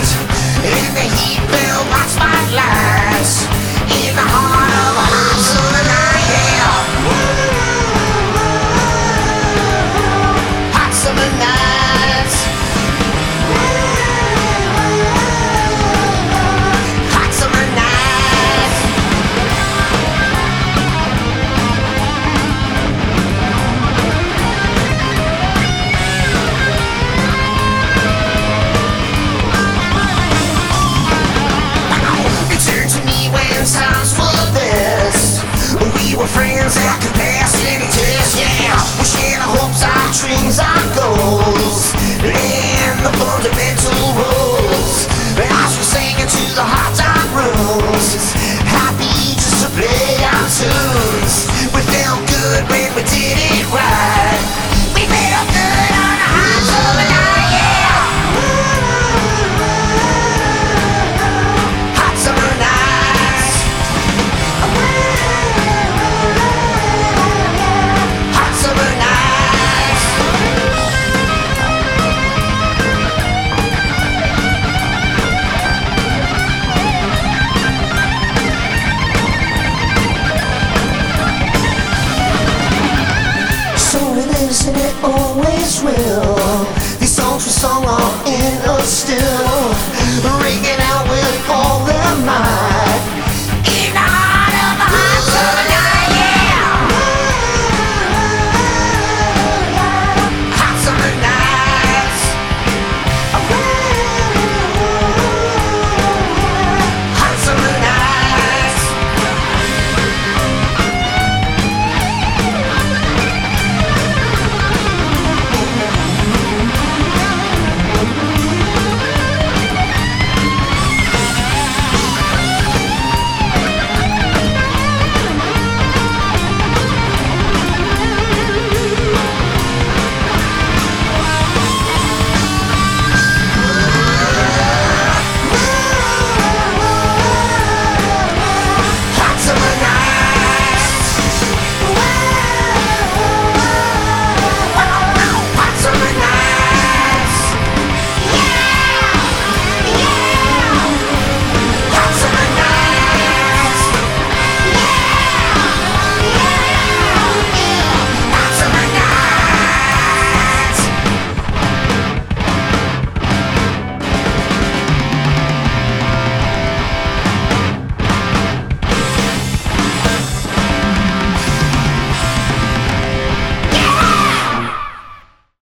In the heat filled by spotlights, in the heart of a hot summer night, yeah. Hot summer nights. Hot summer nights. It turned to me when times full of this. We were friends that could pass any test, yeah. We shared our hopes, our dreams, our goals, and the fundamental rules. As we sang into the hot dark rooms, happy just to play our tunes. We felt good when we did it right. We felt good on a hot summer night, yeah. Hot summer nights. Hot summer nights. So it is and it always will. These songs were sung all in us still.